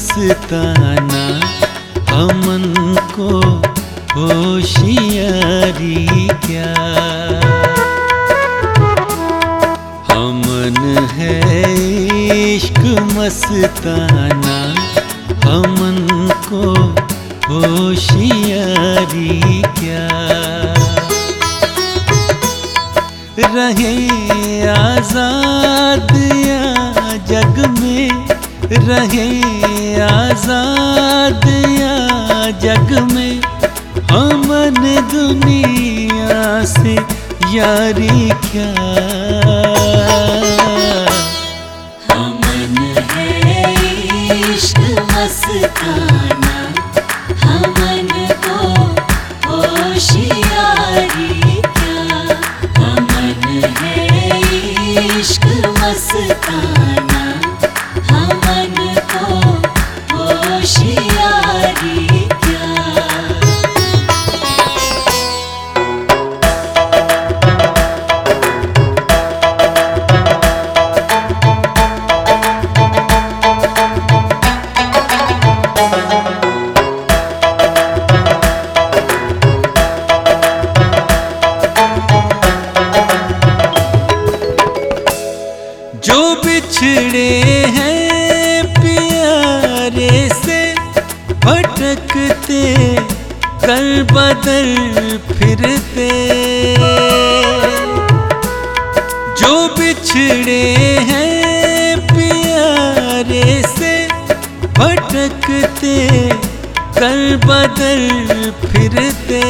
मस्ताना हमन को होशियारी क्या। हमन है इश्क मस्ताना हमन को होशियारी क्या। रहे आजाद या जग में, रहे आजाद या जग में, हमन दुनिया से यारी क्या। हमन है इश्क मस्ताना हमन को होशियारी क्या। हमन है इश्क मस्ताना हमन को होशियारी क्या। जो बिछड़े हैं प्यारे से भटकते कर बदल फिरते। जो बिछड़े हैं प्यारे से भटकते कर बदल फिरते।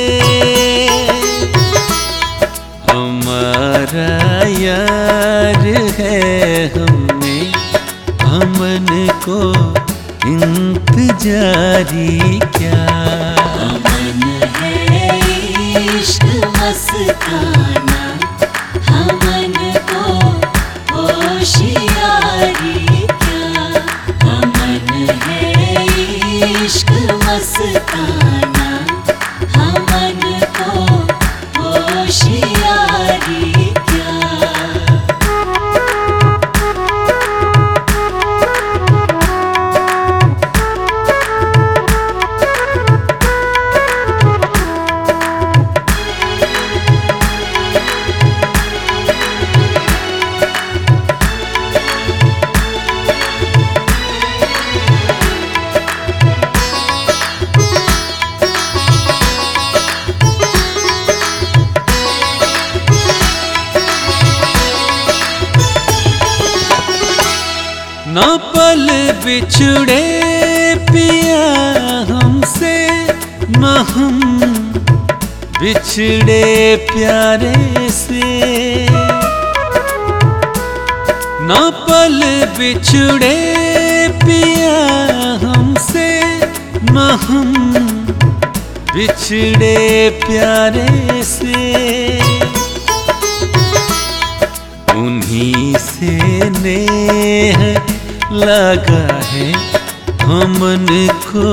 हमारा यार है हमें हमन को इंतजारी क्या। हमन है इश्क मस्ताना हमन को होशियारी क्या। हमन है इश्क मस्ताना हमन को होशियारी क्या। न पल बिछड़े पिया हमसे, न हम बिछड़े प्यारे से। न पल बिछड़े पिया हमसे, न हम बिछड़े प्यारे से। उन्हीं से नेह लगा है हमन को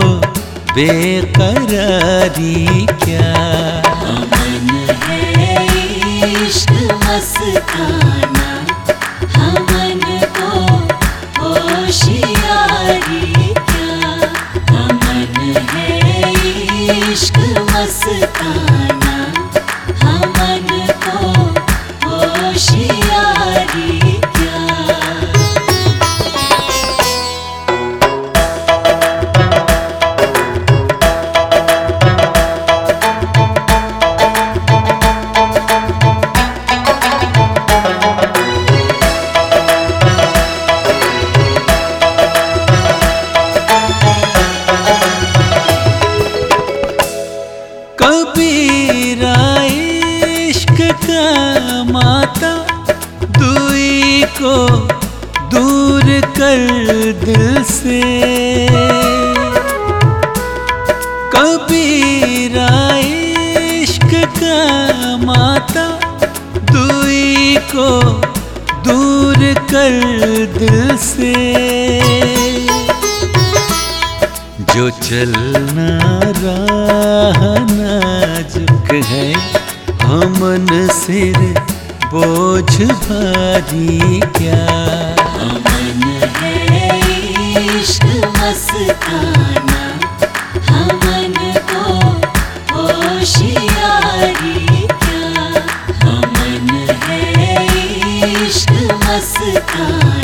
बेकरारी क्या। हमन है इश्क मस्ताना हमन को होशियारी क्या। हमन है इश्क मस्ताना हमन को होशियारी क्या। कबीरा इश्क का माता दुई को दूर कर दिल से। कबीरा इश्क का माता दुई को दूर कर दिल से। जो चलना राह नाजुक है हमन सिर बोझ भारी क्या। हमन है इश्क मस्ताना, हमन को होशियारी क्या, हमन है इश्क मस्ताना।